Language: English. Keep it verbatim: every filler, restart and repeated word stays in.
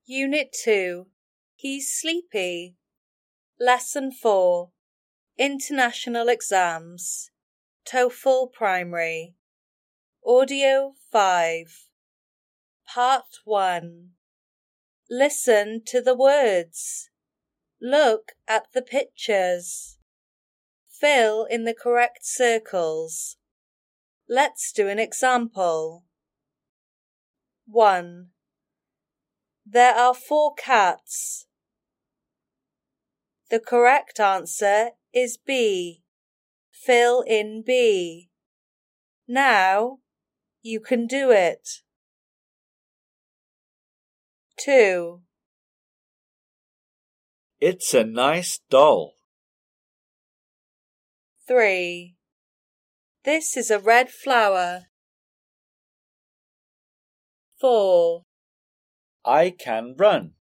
Unit two. He's sleepy. Lesson four. International Exams. TOEFL Primary. Audio five. Part one. Listen to the words. Look at the pictures. Fill in the correct circles. Let's do an example. one. There are four cats. The correct answer is B. Fill in B. Now you can do it. two. It's a nice doll. three. This is a red flower. four. I can run.